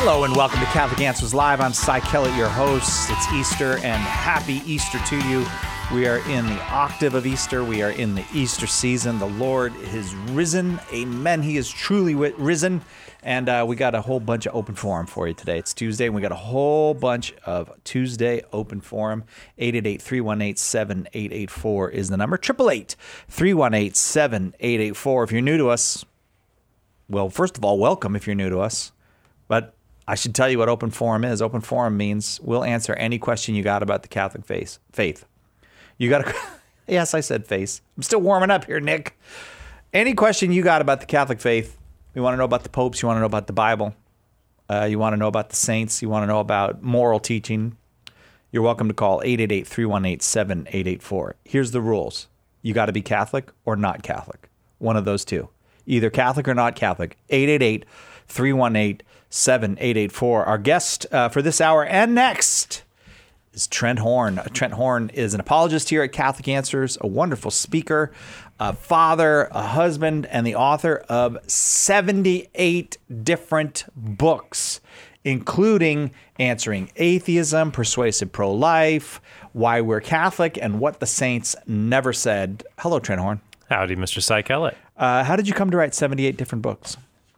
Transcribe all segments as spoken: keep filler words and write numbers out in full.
Hello and welcome to Catholic Answers Live. I'm Cy Kellett, your host. It's Easter and happy Easter to you. We are in the octave of Easter. We are in the Easter season. The Lord is risen. Amen. He is truly risen. And uh, we got a whole bunch of open forum for you today. It's Tuesday, and we got a whole bunch of Tuesday open forum. eight eight eight, three one eight, seven eight eight four is the number. eight eight eight, three one eight, seven eight eight four. If you're new to us, well, first of all, welcome if you're new to us. But I should tell you what open forum is. Open forum means we'll answer any question you got about the Catholic faith. Faith. You got to, yes, I said face. I'm still warming up here, Nick. Any question you got about the Catholic faith, you want to know about the popes, you want to know about the Bible, uh, you want to know about the saints, you want to know about moral teaching, you're welcome to call eight eight eight, three one eight, seven eight eight four. Here's the rules. You got to be Catholic or not Catholic. One of those two. Either Catholic or not Catholic. eight eight eight, three one eight, seven eight eight four. Our guest uh, for this hour and next is Trent Horn. Trent Horn is an apologist here at Catholic Answers, a wonderful speaker, a father, a husband, and the author of seventy-eight different books, including Answering Atheism, Persuasive Pro-Life, Why We're Catholic, and What the Saints Never Said. Hello, Trent Horn. Howdy, Mister Cy Kellett. Uh, how did you come to write seventy-eight different books?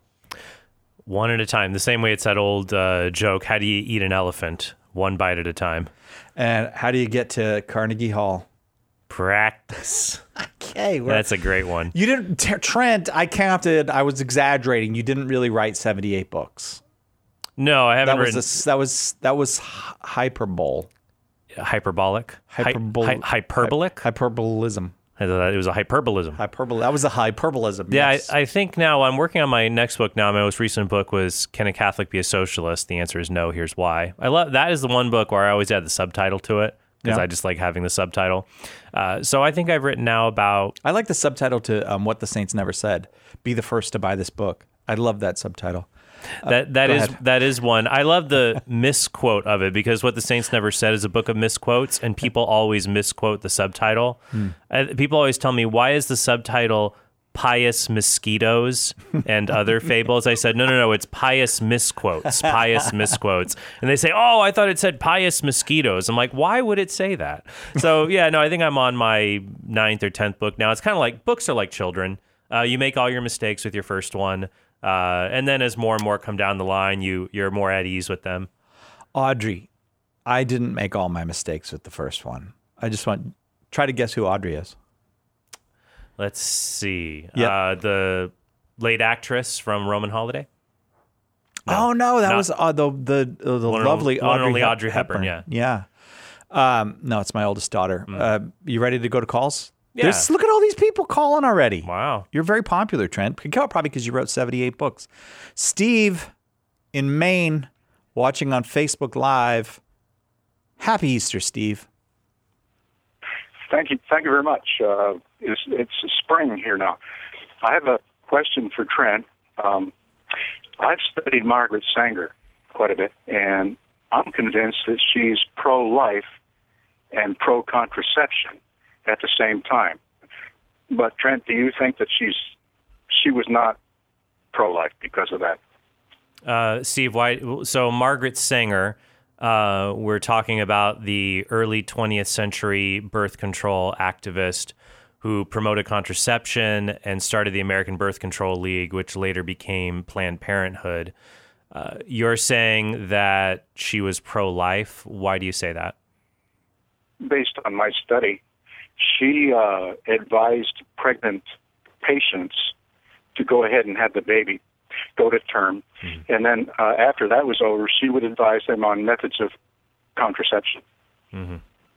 One at a time. The same way it's that old uh, joke, how do you eat an elephant? One bite at a time. And how do you get to Carnegie Hall? Practice. Okay. Well, that's a great one. You didn't, T- Trent, I counted, I was exaggerating. You didn't really write seventy-eight books. No, I haven't that written. Was a, that was, that was hyperbole. Hyperbolic? Hyperbol- Hy- hy- hyperbolic? Hy- hyperbolism. I thought it was a hyperbolism. Hyperbole. That was a hyperbolism. Yeah, yes. I, I think now I'm working on my next book now. My most recent book was Can a Catholic Be a Socialist? The answer is no. Here's why. I love that is the one book where I always add the subtitle to it because yeah. I just like having the subtitle. Uh, so I think I've written now about. I like the subtitle to um, What the Saints Never Said. Be the first to buy this book. I love that subtitle. That that Go is ahead. that is one. I love the misquote of it because What the Saints Never Said is a book of misquotes, and people always misquote the subtitle. Hmm. Uh, people always tell me, why is the subtitle Pious Mosquitoes and Other Fables? I said, no, no, no, it's Pious Misquotes, Pious Misquotes. And they say, oh, I thought it said Pious Mosquitoes. I'm like, why would it say that? So, yeah, no, I think I'm on my ninth or tenth book now. It's kind of like, books are like children. Uh, you make all your mistakes with your first one. Uh, and then as more and more come down the line, you, you're more at ease with them. Audrey, I didn't make all my mistakes with the first one. I just want, try to guess who Audrey is. Let's see. Yep. Uh, the late actress from Roman Holiday? No, oh, no, that not, was uh, the the, uh, the one lovely one Audrey, only Hep- Audrey Hepburn. Hepburn. Yeah. Yeah. Um, no, it's my oldest daughter. Mm. Uh, you ready to go to calls? Yeah. There's, look at all these people calling already. Wow. You're very popular, Trent. Probably because you wrote seventy-eight books. Steve in Maine, watching on Facebook Live. Happy Easter, Steve. Thank you. Thank you very much. Uh, it's, it's spring here now. I have a question for Trent. Um, I've studied Margaret Sanger quite a bit, and I'm convinced that she's pro-life and pro-contraception at the same time. But Trent, do you think that she's she was not pro-life because of that? Uh, Steve, why? So Margaret Sanger, uh, we're talking about the early twentieth century birth control activist who promoted contraception and started the American Birth Control League, which later became Planned Parenthood. Uh, you're saying that she was pro-life. Why do you say that? Based on my study, she uh, advised pregnant patients to go ahead and have the baby go to term. Mm-hmm. And then uh, after that was over, she would advise them on methods of contraception. Mm-hmm.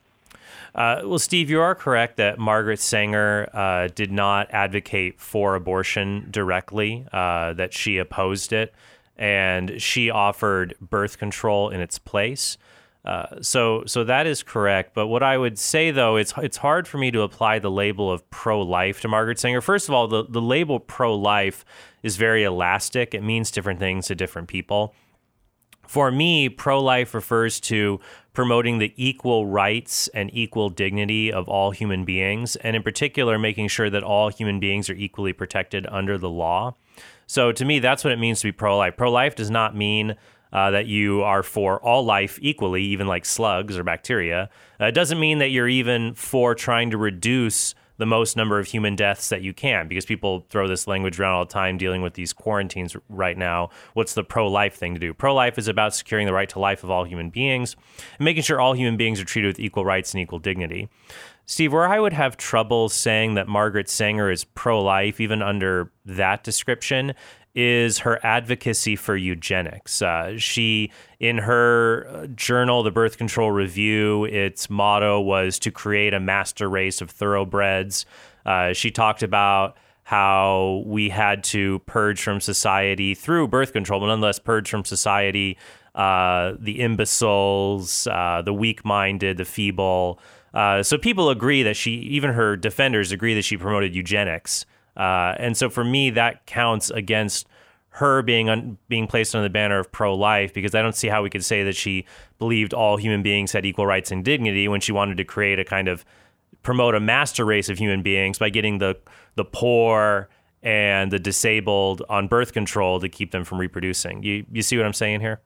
Uh, well, Steve, you are correct that Margaret Sanger uh, did not advocate for abortion directly, uh, that she opposed it, and she offered birth control in its place. Uh, so so that is correct. But what I would say, though, it's it's hard for me to apply the label of pro-life to Margaret Sanger. First of all, the, the label pro-life is very elastic. It means different things to different people. For me, pro-life refers to promoting the equal rights and equal dignity of all human beings, and in particular, making sure that all human beings are equally protected under the law. So to me, that's what it means to be pro-life. Pro-life does not mean uh, that you are for all life equally, even like slugs or bacteria. Uh, it doesn't mean that you're even for trying to reduce the most number of human deaths that you can, because people throw this language around all the time dealing with these quarantines right now. What's the pro-life thing to do? Pro-life is about securing the right to life of all human beings and making sure all human beings are treated with equal rights and equal dignity. Steve, where I would have trouble saying that Margaret Sanger is pro-life, even under that description, is her advocacy for eugenics. Uh, she, in her journal, The Birth Control Review, its motto was to create a master race of thoroughbreds. Uh, she talked about how we had to purge from society through birth control, but nonetheless purge from society uh, the imbeciles, uh, the weak-minded, the feeble. Uh, so people agree that she, even her defenders agree that she promoted eugenics. Uh, and so for me, that counts against her being un- being placed under the banner of pro-life, because I don't see how we could say that she believed all human beings had equal rights and dignity when she wanted to create a kind of promote a master race of human beings by getting the the poor and the disabled on birth control to keep them from reproducing. You you see what I'm saying here?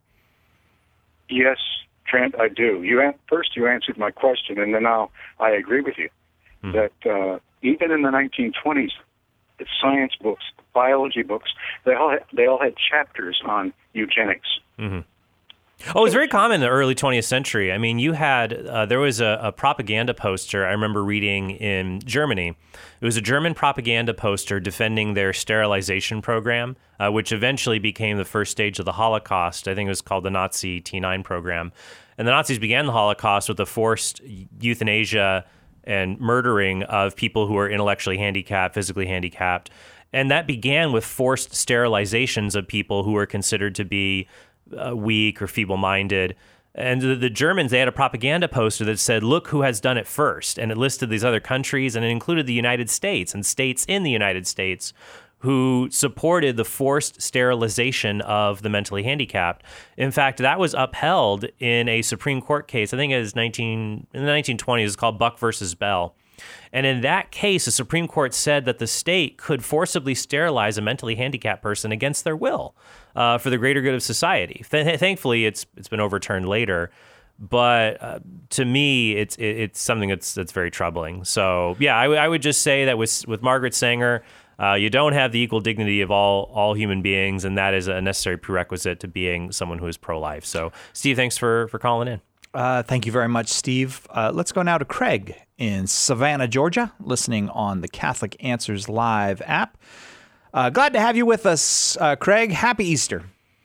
Yes, Trent, I do. You an- first you answered my question, and then now I agree with you mm-hmm. that uh, even in the nineteen twenties, the science books, biology books, they all had, they all had chapters on eugenics. Mm-hmm. Oh, it was very common in the early twentieth century. I mean, you had, uh, there was a, a propaganda poster I remember reading in Germany. It was a German propaganda poster defending their sterilization program, uh, which eventually became the first stage of the Holocaust. I think it was called the Nazi T nine program. And the Nazis began the Holocaust with the forced euthanasia and murdering of people who were intellectually handicapped, physically handicapped. And that began with forced sterilizations of people who were considered to be uh, weak or feeble-minded. And the, the Germans, they had a propaganda poster that said, look who has done it first. And it listed these other countries, and it included the United States and states in the United States who supported the forced sterilization of the mentally handicapped. In fact, that was upheld in a Supreme Court case. I think it was nineteen in the nineteen twenties. It's called Buck versus Bell. And in that case, the Supreme Court said that the state could forcibly sterilize a mentally handicapped person against their will uh, for the greater good of society. Th- thankfully, it's it's been overturned later. But uh, to me, it's it, it's something that's that's very troubling. So yeah, I, w- I would just say that with with Margaret Sanger, Uh, you don't have the equal dignity of all all human beings, and that is a necessary prerequisite to being someone who is pro-life. So, Steve, thanks for, for calling in. Uh, thank you very much, Steve. Uh, let's go now to Craig in Savannah, Georgia, listening on the Catholic Answers Live app. Uh, glad to have you with us, uh, Craig. Happy Easter.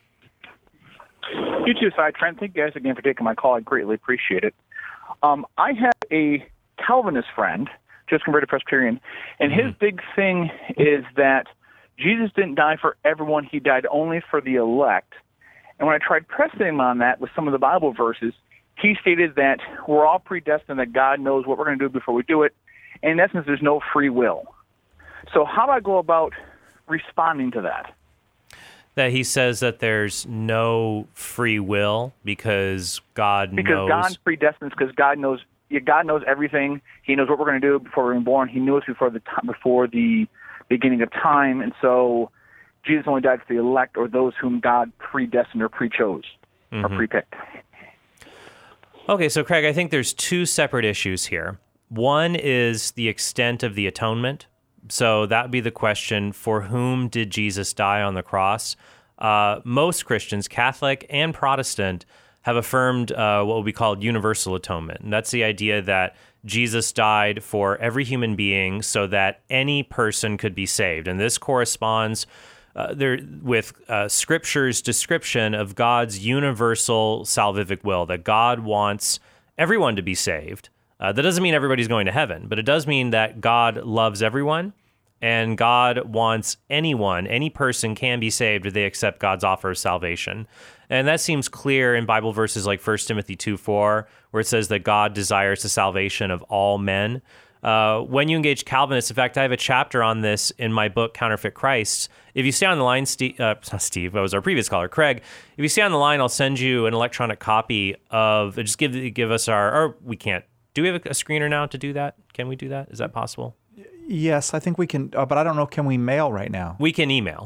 You too, Cy Trent. Thank you guys again for taking my call. I greatly appreciate it. Um, I have a Calvinist friend, just converted Presbyterian, and his big thing is that Jesus didn't die for everyone. He died only for the elect. And when I tried pressing him on that with some of the Bible verses, he stated that we're all predestined, that God knows what we're going to do before we do it. And in essence, there's no free will. So how do I go about responding to that? That he says that there's no free will because God because knows. Because God predestines, because God knows God knows everything. He knows what we're going to do before we're born. He knew us before the time, before the beginning of time, and so Jesus only died for the elect or those whom God predestined or pre-chose mm-hmm. or pre-picked. Okay, so Craig, I think there's two separate issues here. One is the extent of the atonement. So that would be the question: for whom did Jesus die on the cross? Uh, most Christians, Catholic and Protestant, have affirmed uh, what will be called universal atonement. And that's the idea that Jesus died for every human being so that any person could be saved. And this corresponds uh, there with uh, Scripture's description of God's universal salvific will, that God wants everyone to be saved. Uh, that doesn't mean everybody's going to heaven, but it does mean that God loves everyone, and God wants anyone, any person can be saved if they accept God's offer of salvation. And that seems clear in Bible verses like First Timothy two four, where it says that God desires the salvation of all men. Uh, when you engage Calvinists, in fact, I have a chapter on this in my book, Counterfeit Christ. If you stay on the line, Steve, uh, Steve, that was our previous caller, Craig. If you stay on the line, I'll send you an electronic copy of, just give give us our, or we can't. Do we have a, a screener now to do that? Can we do that? Is that possible? Yes, I think we can, uh, but I don't know, can we mail right now? We can email.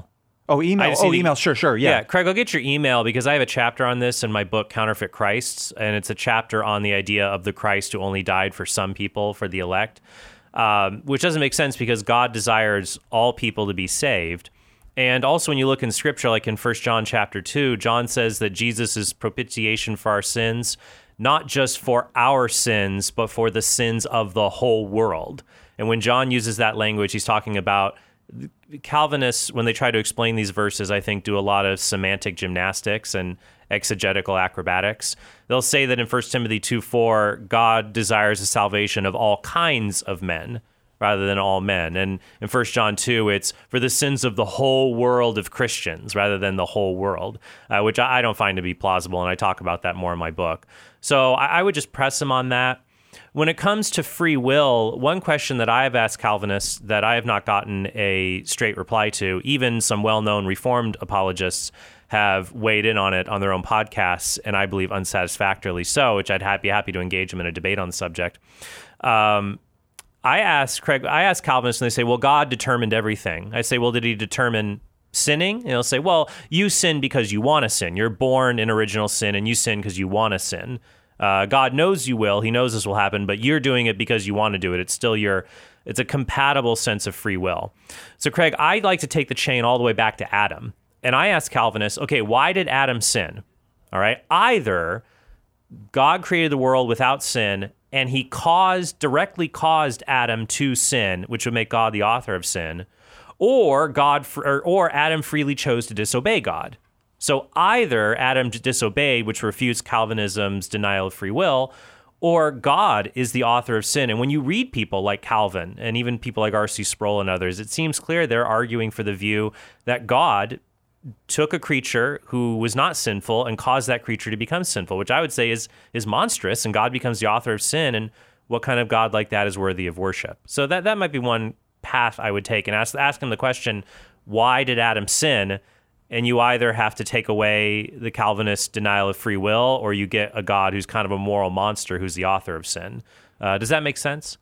Oh, email. just Oh, need to- email. Sure, sure. Yeah. Yeah, Craig, I'll get your email because I have a chapter on this in my book, Counterfeit Christs, and it's a chapter on the idea of the Christ who only died for some people, for the elect, um, which doesn't make sense because God desires all people to be saved. And also when you look in Scripture, like in First John chapter two, John says that Jesus is propitiation for our sins, not just for our sins, but for the sins of the whole world. And when John uses that language, he's talking about Calvinists, when they try to explain these verses, I think do a lot of semantic gymnastics and exegetical acrobatics. They'll say that in First Timothy two four, God desires the salvation of all kinds of men rather than all men. And in First John two, it's for the sins of the whole world of Christians rather than the whole world, uh, which I don't find to be plausible, and I talk about that more in my book. So I, I would just press him on that. When it comes to free will, one question that I have asked Calvinists that I have not gotten a straight reply to, even some well-known Reformed apologists have weighed in on it on their own podcasts, and I believe unsatisfactorily so, which I'd ha- be happy to engage them in a debate on the subject. Um, I ask Craig, I ask Calvinists, and they say, well, God determined everything. I say, well, did he determine sinning? And they'll say, well, you sin because you want to sin. You're born in original sin, and you sin because you want to sin. Uh, God knows you will. He knows this will happen, but you're doing it because you want to do it. It's still your, it's a compatible sense of free will. So, Craig, I'd like to take the chain all the way back to Adam. And I ask Calvinists, okay, why did Adam sin? All right. Either God created the world without sin, and he caused, directly caused Adam to sin, which would make God the author of sin, or God, or, or Adam freely chose to disobey God. So either Adam disobeyed, which refutes Calvinism's denial of free will, or God is the author of sin. And when you read people like Calvin and even people like R C Sproul and others, it seems clear they're arguing for the view that God took a creature who was not sinful and caused that creature to become sinful, which I would say is is monstrous, and God becomes the author of sin. And what kind of God like that is worthy of worship? So that, that might be one path I would take, and ask, ask him the question, why did Adam sin? And you either have to take away the Calvinist denial of free will, or you get a God who's kind of a moral monster who's the author of sin. Uh, does that make sense?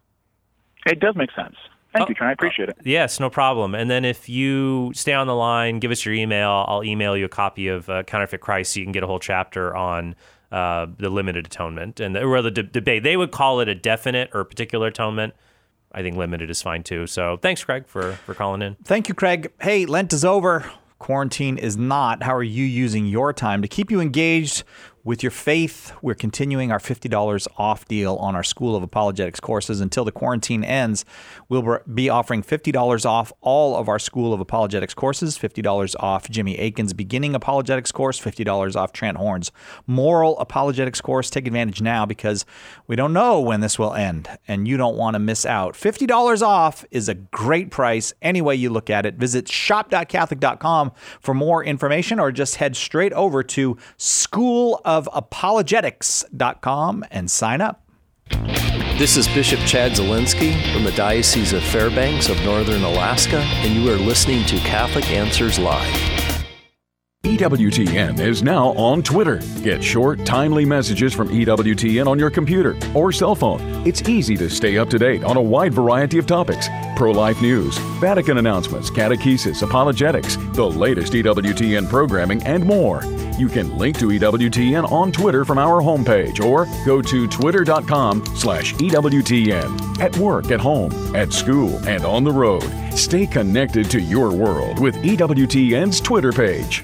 It does make sense. Thank oh, you, Trent. I appreciate it. Yes, no problem. And then if you stay on the line, give us your email. I'll email you a copy of uh, Counterfeit Christ so you can get a whole chapter on uh, the limited atonement and the, or the de- debate. They would call it a definite or particular atonement. I think limited is fine too. So thanks, Craig, for, for calling in. Thank you, Craig. Hey, Lent is over. Quarantine is not. How are you using your time to keep you engaged with your faith? We're continuing our fifty dollars off deal on our School of Apologetics courses. Until the quarantine ends, we'll be offering fifty dollars off all of our School of Apologetics courses, fifty dollars off Jimmy Akin's Beginning Apologetics course, fifty dollars off Trent Horn's Moral Apologetics course. Take advantage now because we don't know when this will end, and you don't want to miss out. fifty dollars off is a great price any way you look at it. Visit shop dot catholic dot com for more information, or just head straight over to school of apologetics dot com and sign up. This is Bishop Chad Zielinski from the Diocese of Fairbanks of Northern Alaska, and you are listening to Catholic Answers Live. E W T N is now on Twitter. Get short, timely messages from E W T N on your computer or cell phone. It's easy to stay up to date on a wide variety of topics. Pro-life news, Vatican announcements, catechesis, apologetics, the latest E W T N programming, and more. You can link to E W T N on Twitter from our homepage, or go to twitter dot com slash E W T N. At work, at home, at school, and on the road. Stay connected to your world with E W T N's Twitter page.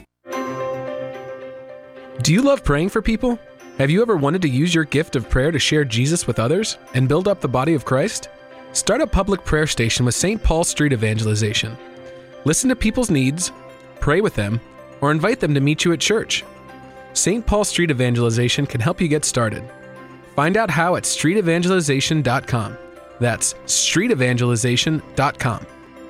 Do you love praying for people? Have you ever wanted to use your gift of prayer to share Jesus with others and build up the body of Christ? Start a public prayer station with Saint Paul Street Evangelization. Listen to people's needs, pray with them, or invite them to meet you at church. Saint Paul Street Evangelization can help you get started. Find out how at street evangelization dot com. That's street evangelization dot com.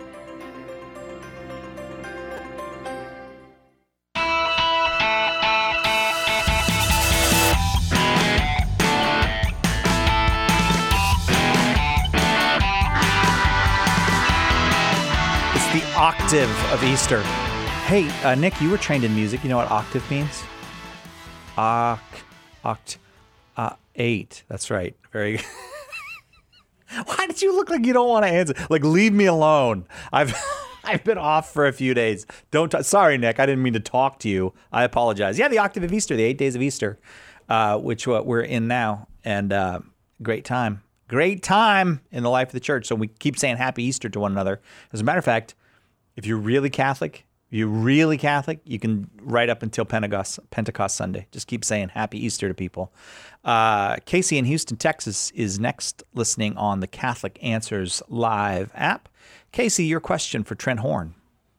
Octave of Easter. Hey, uh, Nick, you were trained in music. You know what octave means? Oct, oct, uh, eight. That's right. Very. Why did you look like you don't want to answer? Like, leave me alone. I've. I've been off for a few days. Don't. T- Sorry, Nick. I didn't mean to talk to you. I apologize. Yeah, the Octave of Easter, the eight days of Easter, uh, which uh, we're in now, and uh, great time, great time in the life of the church. So we keep saying Happy Easter to one another. As a matter of fact, if you're really Catholic, if you're really Catholic, you can right up until Pentecost, Pentecost Sunday. Just keep saying Happy Easter to people. Uh, Casey in Houston, Texas, is next, listening on the Catholic Answers Live app. Casey, your question for Trent Horn.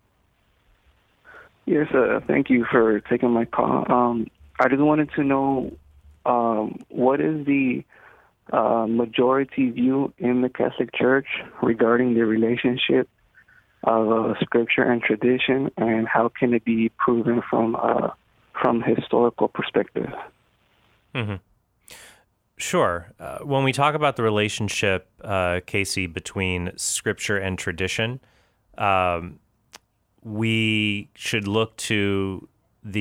Yes, uh, thank you for taking my call. Um, I just wanted to know um, what is the uh, majority view in the Catholic Church regarding the relationship of uh, Scripture and tradition, and how can it be proven from uh, from historical perspective? Mm-hmm. Sure. Uh, when we talk about the relationship, uh, Casey, between Scripture and tradition, um, we should look to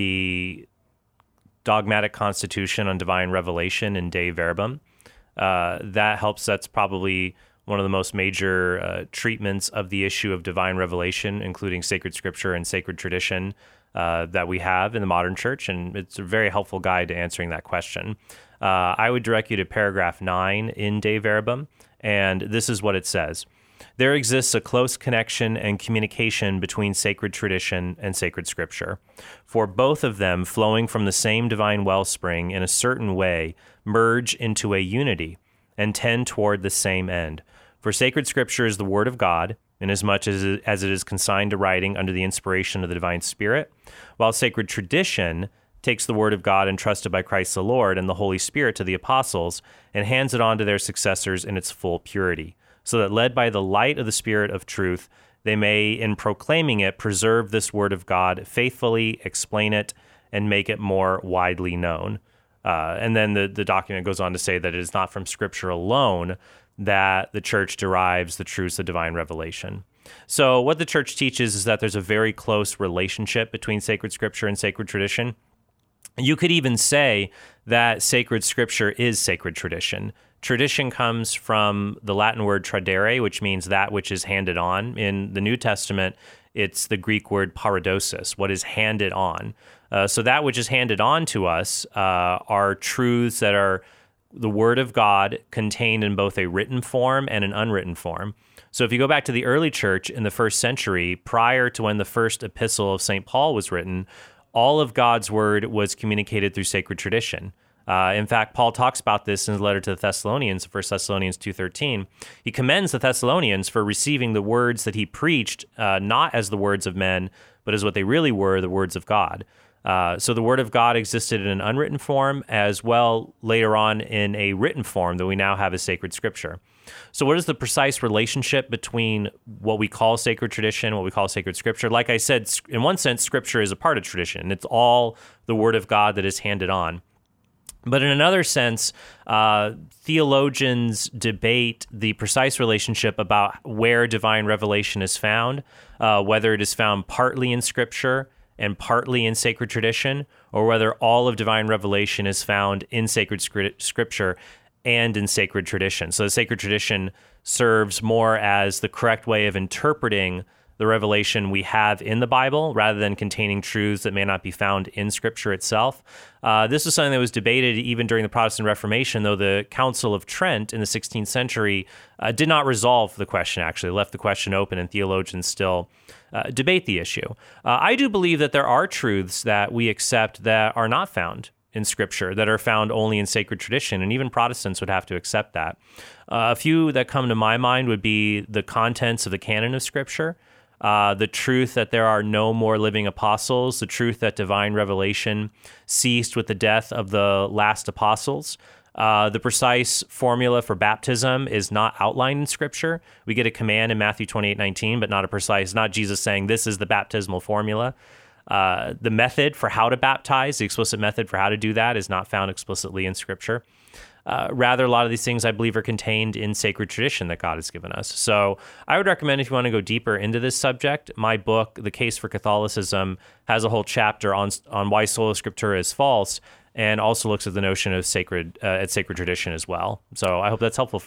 the dogmatic constitution on divine revelation in Dei Verbum. Uh, that helps. That's probably one of the most major uh, treatments of the issue of divine revelation, including sacred Scripture and sacred tradition, uh, that we have in the modern church, and it's a very helpful guide to answering that question. Uh, I would direct you to paragraph nine in Dei Verbum, and this is what it says. There exists a close connection and communication between sacred tradition and sacred Scripture, for both of them, flowing from the same divine wellspring in a certain way, merge into a unity and tend toward the same end. For sacred Scripture is the Word of God, inasmuch as it, as it is consigned to writing under the inspiration of the divine Spirit, while sacred tradition takes the Word of God entrusted by Christ the Lord and the Holy Spirit to the apostles and hands it on to their successors in its full purity, so that led by the light of the Spirit of truth, they may, in proclaiming it, preserve this Word of God faithfully, explain it, and make it more widely known. Uh, and then the, the document goes on to say that it is not from Scripture alone that the church derives the truths of divine revelation. So what the church teaches is that there's a very close relationship between sacred Scripture and sacred tradition. You could even say that sacred Scripture is sacred tradition. Tradition comes from the Latin word tradere, which means that which is handed on. In the New Testament, it's the Greek word paradosis, what is handed on. Uh, so that which is handed on to us uh, are truths that are the Word of God contained in both a written form and an unwritten form. So if you go back to the early church in the first century, prior to when the first epistle of Saint Paul was written, all of God's Word was communicated through sacred tradition. Uh, in fact, Paul talks about this in his letter to the Thessalonians, First Thessalonians two thirteen. He commends the Thessalonians for receiving the words that he preached, uh, not as the words of men, but as what they really were, the words of God. Uh, so the Word of God existed in an unwritten form, as well later on in a written form that we now have as sacred Scripture. So what is the precise relationship between what we call sacred tradition, what we call sacred Scripture? Like I said, in one sense, Scripture is a part of tradition. It's all the Word of God that is handed on. But in another sense, uh, theologians debate the precise relationship about where divine revelation is found, uh, whether it is found partly in Scripture and partly in sacred tradition, or whether all of divine revelation is found in sacred Scripture and in sacred tradition. So the sacred tradition serves more as the correct way of interpreting the revelation we have in the Bible, rather than containing truths that may not be found in Scripture itself. Uh, this was something that was debated even during the Protestant Reformation, though the Council of Trent in the sixteenth century uh, did not resolve the question, actually, left the question open, and theologians still uh, debate the issue. Uh, I do believe that there are truths that we accept that are not found in Scripture, that are found only in sacred tradition, and even Protestants would have to accept that. Uh, a few that come to my mind would be the contents of the canon of Scripture, Uh, the truth that there are no more living apostles, the truth that divine revelation ceased with the death of the last apostles. Uh, the precise formula for baptism is not outlined in Scripture. We get a command in Matthew twenty-eight nineteen, but not a precise, not Jesus saying this is the baptismal formula. Uh, the method for how to baptize, the explicit method for how to do that, is not found explicitly in Scripture. Uh, rather, a lot of these things, I believe, are contained in sacred tradition that God has given us. So I would recommend, if you want to go deeper into this subject, my book, The Case for Catholicism, has a whole chapter on on why sola scriptura is false, and also looks at the notion of sacred uh, at sacred tradition as well. So I hope that's helpful for you.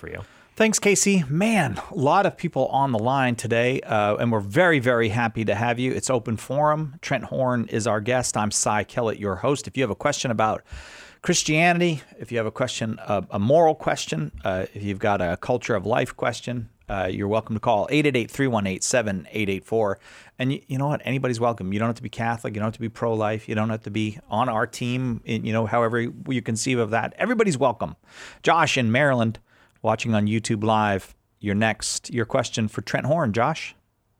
Thanks, Casey. Man, a lot of people on the line today, uh, and we're very, very happy to have you. It's open forum. Trent Horn is our guest. I'm Cy Kellett, your host. If you have a question about Christianity, if you have a question, uh, a moral question, uh, if you've got a culture of life question, uh, you're welcome to call eight eight eight, three one eight, seven eight eight four. And you, you know what? Anybody's welcome. You don't have to be Catholic. You don't have to be pro-life. You don't have to be on our team, in, you know, however you conceive of that. Everybody's welcome. Josh in Maryland, watching on YouTube Live, you're next. Your question for Trent Horn, Josh.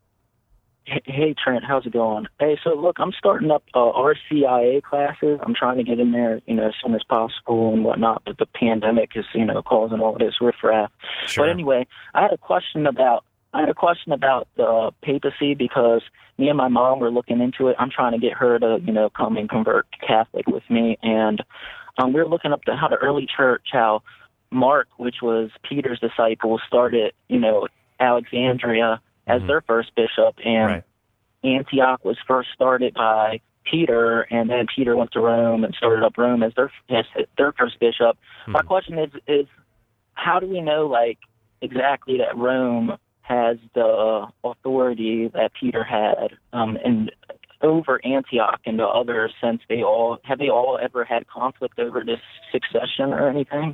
Hey, Trent, how's it going? Hey, so look, I'm starting up uh, R C I A classes. I'm trying to get in there, you know, as soon as possible and whatnot, but the pandemic is, you know, causing all this riffraff. Sure. But anyway, I had a question about I had a question about the papacy because me and my mom were looking into it. I'm trying to get her to, you know, come and convert Catholic with me, and um, we were looking up the, how the early church, how Mark, which was Peter's disciple, started, you know, Alexandria as mm-hmm. their first bishop, and right. Antioch was first started by Peter, and then Peter went to Rome and started up Rome as their as their first bishop. Mm-hmm. My question is, is how do we know, like, exactly that Rome has the authority that Peter had um, and over Antioch and the others, since they all have they all ever had conflict over this succession or anything?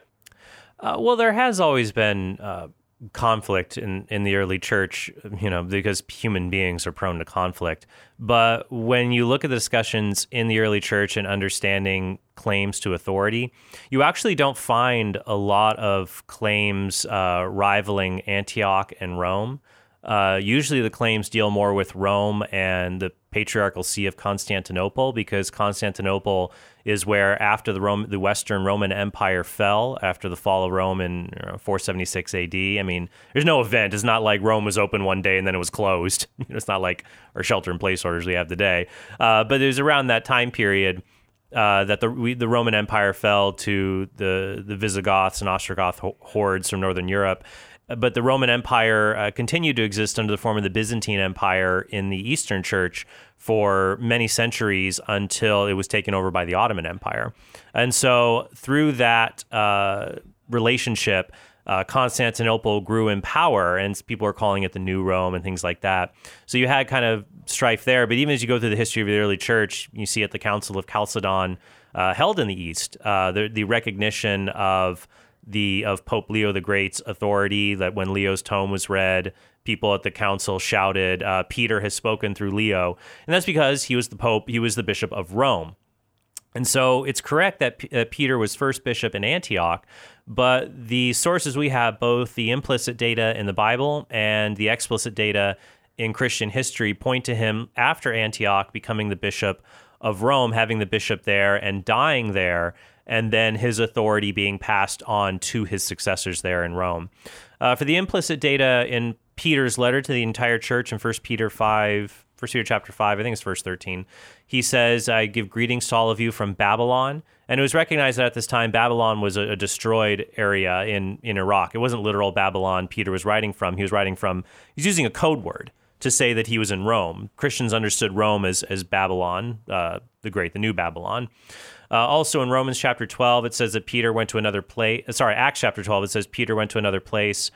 Uh, well, there has always been uh, conflict in, in the early church, you know, because human beings are prone to conflict. But when you look at the discussions in the early church and understanding claims to authority, you actually don't find a lot of claims uh, rivaling Antioch and Rome. Uh, usually the claims deal more with Rome and the Patriarchal See of Constantinople, because Constantinople is where, after the Rome, the Western Roman Empire fell, after the fall of Rome in you know, four seventy-six A D. I mean, there's no event. It's not like Rome was open one day and then it was closed. It's not like our shelter-in-place orders we have today. Uh, but it was around that time period uh, that the we, the Roman Empire fell to the, the Visigoths and Ostrogoth hordes from Northern Europe. But the Roman Empire uh, continued to exist under the form of the Byzantine Empire in the Eastern Church for many centuries until it was taken over by the Ottoman Empire. And so through that uh, relationship, uh, Constantinople grew in power, and people are calling it the New Rome and things like that. So you had kind of strife there. But even as you go through the history of the early church, you see at the Council of Chalcedon uh, held in the East, uh, the, the recognition of the of Pope Leo the Great's authority, that when Leo's tome was read, people at the council shouted, uh, Peter has spoken through Leo. And that's because he was the Pope, he was the Bishop of Rome. And so it's correct that P- uh, Peter was first bishop in Antioch, but the sources we have, both the implicit data in the Bible and the explicit data in Christian history, point to him after Antioch becoming the Bishop of Rome, having the bishop there and dying there, and then his authority being passed on to his successors there in Rome. Uh, for the implicit data in Peter's letter to the entire church in First Peter five, First Peter chapter five, I think it's verse thirteen, he says, I give greetings to all of you from Babylon. And it was recognized that at this time, Babylon was a, a destroyed area in, in Iraq. It wasn't literal Babylon Peter was writing from. He was writing from, he's using a code word to say that he was in Rome. Christians understood Rome as, as Babylon, uh, the Great, the New Babylon. Uh, also in Romans chapter twelve, it says that Peter went to another place. Sorry, Acts chapter twelve, it says Peter went to another place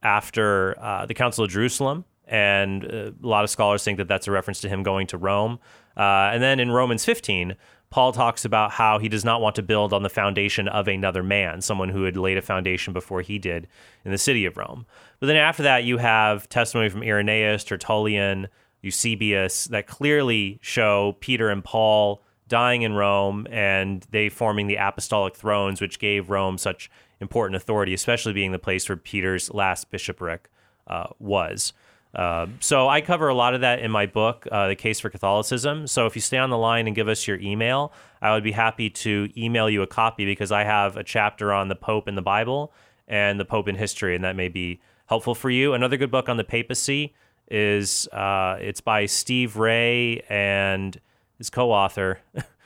after uh, the Council of Jerusalem. And uh, a lot of scholars think that that's a reference to him going to Rome. Uh, and then in Romans fifteen, Paul talks about how he does not want to build on the foundation of another man, someone who had laid a foundation before he did in the city of Rome. But then after that, you have testimony from Irenaeus, Tertullian, Eusebius that clearly show Peter and Paul dying in Rome and they forming the apostolic thrones, which gave Rome such important authority, especially being the place where Peter's last bishopric uh, was. Uh, so I cover a lot of that in my book, uh, The Case for Catholicism. So if you stay on the line and give us your email, I would be happy to email you a copy, because I have a chapter on the Pope in the Bible and the Pope in history, and that may be helpful for you. Another good book on the papacy is uh, it's by Steve Ray and his co-author,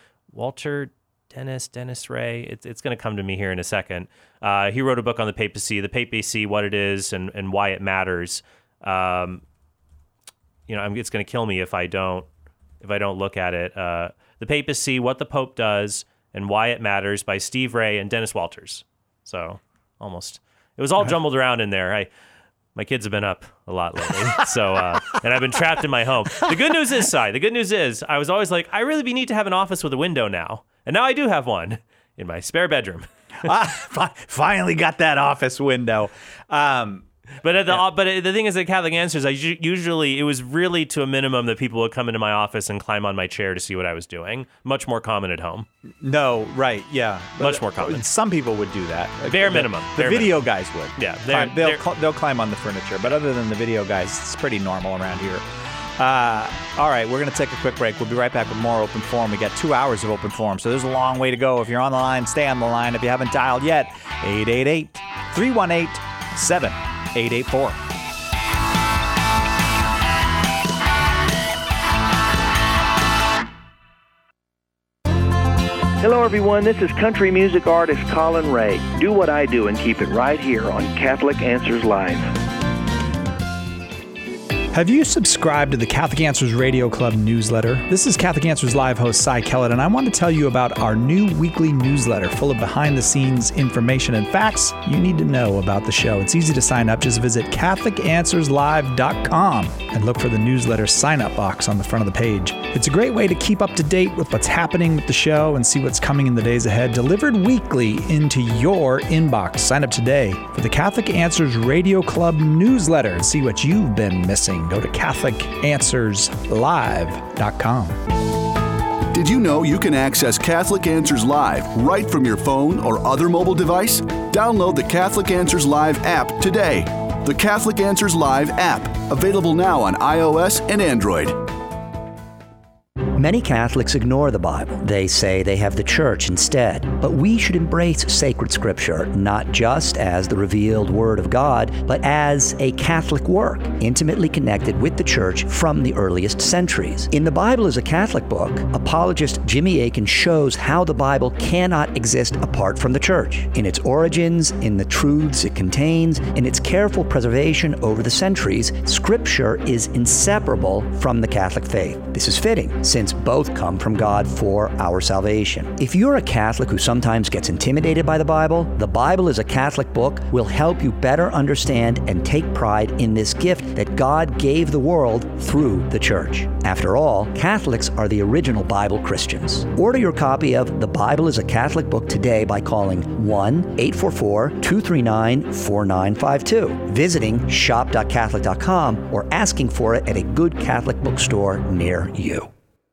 Walter Dennis, Dennis Ray. It's, it's going to come to me here in a second. Uh, he wrote a book on the papacy, the papacy, what it is and, and why it matters. Um, you know, it's going to kill me if I don't, if I don't look at it. Uh, the Papacy, What the Pope Does and Why It Matters by Steve Ray and Dennis Walters. So almost, It was all jumbled around in there. I, my kids have been up a lot lately, so uh, and I've been trapped in my home. The good news is, Si, the good news is, I was always like, I really need to have an office with a window now, and now I do have one in my spare bedroom. I finally got that office window. Um, But at the Yeah. but the thing is, at Catholic Answers, I u- usually it was really to a minimum that people would come into my office and climb on my chair to see what I was doing. Much more common at home. No, right, yeah. Much more common. Some people would do that. Bare The- minimum. The Bare video minimum. guys would. Yeah, they're- Climb- they'll they're- cl- they'll climb on the furniture, but other than the video guys, it's pretty normal around here. Uh, all right, we're going to take a quick break. We'll be right back with more Open Forum. We got two hours of Open Forum, so there's a long way to go. If you're on the line, stay on the line. If you haven't dialed yet, eight eight eight, three one eight, seven eight eight four. Hello, everyone. This is country music artist Colin Ray. Do what I do and keep it right here on Catholic Answers Live. Have you subscribed to the Catholic Answers Radio Club newsletter? This is Catholic Answers Live host Cy Kellett, and I want to tell you about our new weekly newsletter full of behind-the-scenes information and facts you need to know about the show. It's easy to sign up. Just visit Catholic Answers Live dot com and look for the newsletter sign-up box on the front of the page. It's a great way to keep up to date with what's happening with the show and see what's coming in the days ahead, delivered weekly into your inbox. Sign up today for the Catholic Answers Radio Club newsletter and see what you've been missing. Go to Catholic Answers Live dot com. Did you know you can access Catholic Answers Live right from your phone or other mobile device? Download the Catholic Answers Live app today. The Catholic Answers Live app, available now on iOS and Android. Many Catholics ignore the Bible. They say they have the church instead. But we should embrace sacred scripture, not just as the revealed Word of God, but as a Catholic work, intimately connected with the church from the earliest centuries. In The Bible is a Catholic Book, apologist Jimmy Akin shows how the Bible cannot exist apart from the church, in its origins, in the truths it contains, in its careful preservation over the centuries. Scripture is inseparable from the Catholic faith. This is fitting, since both come from God for our salvation. If you're a Catholic who sometimes gets intimidated by the Bible, The Bible is a Catholic Book will help you better understand and take pride in this gift that God gave the world through the church. After all, Catholics are the original Bible Christians. Order your copy of The Bible is a Catholic Book today by calling one eight four four, two three nine, four nine five two, visiting shop dot catholic dot com, or asking for it at a good Catholic bookstore near you.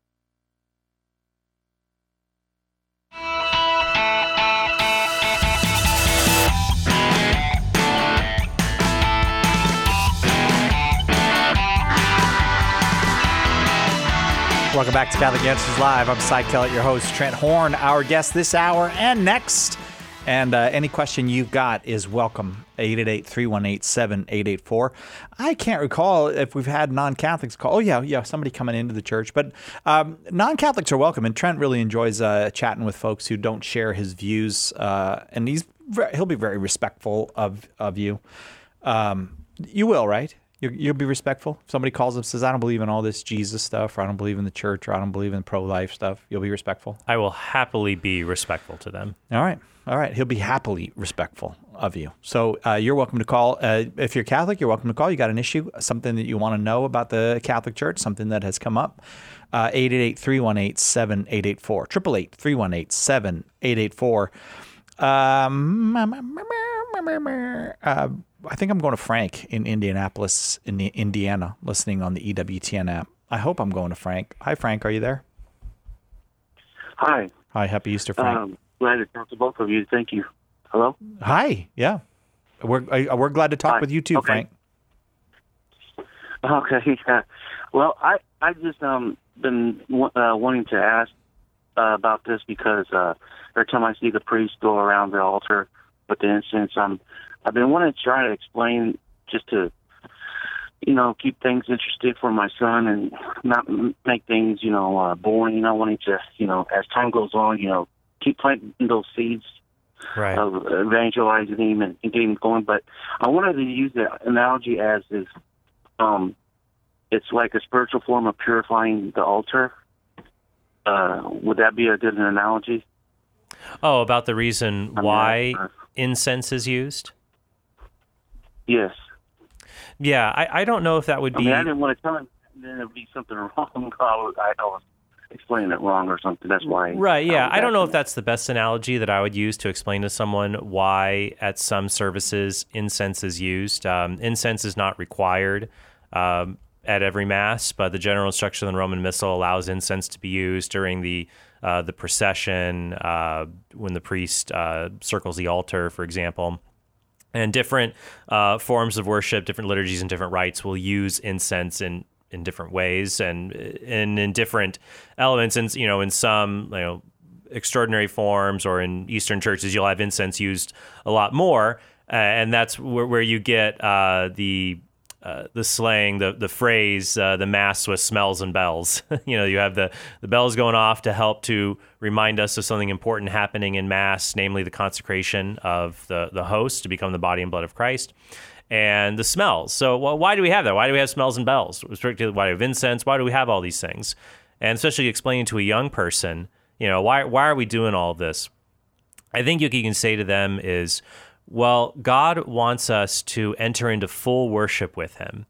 Welcome back to Catholic Answers Live. I'm Cy Kellett, your host. Trent Horn, our guest this hour and next. And uh, any question you've got is welcome. eight eight eight, three one eight, seven eight eight four. I can't recall if we've had non-Catholics call. Oh, yeah, yeah, somebody coming into the church. But um, non-Catholics are welcome. And Trent really enjoys uh, chatting with folks who don't share his views. Uh, and he's he'll be very respectful of, of you. Um, you will, right? You, you'll be respectful. If somebody calls up and says, I don't believe in all this Jesus stuff, or I don't believe in the church, or I don't believe in pro-life stuff, you'll be respectful? I will happily be respectful to them. All right. All right. He'll be happily respectful of you. So uh, you're welcome to call. Uh, if you're Catholic, you're welcome to call. You got an issue, something that you want to know about the Catholic Church, something that has come up. Uh, eight eight eight, three one eight, seven eight eight four. eight eight eight, three one eight, seven eight eight four. Um, uh, I think I'm going to Frank in Indianapolis, in Indiana, listening on the E W T N app. I hope I'm going to Frank. Hi, Frank. Are you there? Hi. Hi. Happy Easter, Frank. Um, glad to talk to both of you. Thank you. Hello? Hi. Yeah. We're uh, we're glad to talk Hi. with you too, Okay. Frank. Okay. Yeah. Well, I I just um been uh, wanting to ask uh, about this because uh, every time I see the priest go around the altar with the incense, um, I've been wanting to try to explain just to, you know, keep things interesting for my son and not m- make things, you know, uh, boring. You know, wanting to, you know, as time goes on, you know, keep planting those seeds Right. of evangelizing him and, and getting him going. But I wanted to use the analogy as is, um, it's like a spiritual form of purifying the altar. Uh, would that be a good analogy? Oh, about the reason I mean, why uh, incense is used? Yes. Yeah, I, I don't know if that would I be... mean, I didn't want to tell him then there'd be something wrong. I was, I was explaining it wrong or something. That's why. Right, yeah. I, I don't know if that's the best analogy that I would use to explain to someone why at some services incense is used. Um, incense is not required um, at every Mass, but the general instruction of the Roman Missal allows incense to be used during the uh, the procession, uh, when the priest uh, circles the altar, for example. And different uh, forms of worship, different liturgies and different rites will use incense in, in different ways and, and in different elements. And, you know, in some, you know, extraordinary forms, or in Eastern churches, you'll have incense used a lot more. Uh, and that's where, where you get uh, the uh, the slang, the the phrase, uh, the Mass with smells and bells. You know, you have the, the bells going off to help to remind us of something important happening in Mass, namely the consecration of the, the host to become the body and blood of Christ, and the smells. So well, why do we have that? Why do we have smells and bells? Particularly, why do we have incense? Why do we have all these things? And especially explaining to a young person, you know, why why are we doing all of this? I think what you can say to them is, well, God wants us to enter into full worship with him.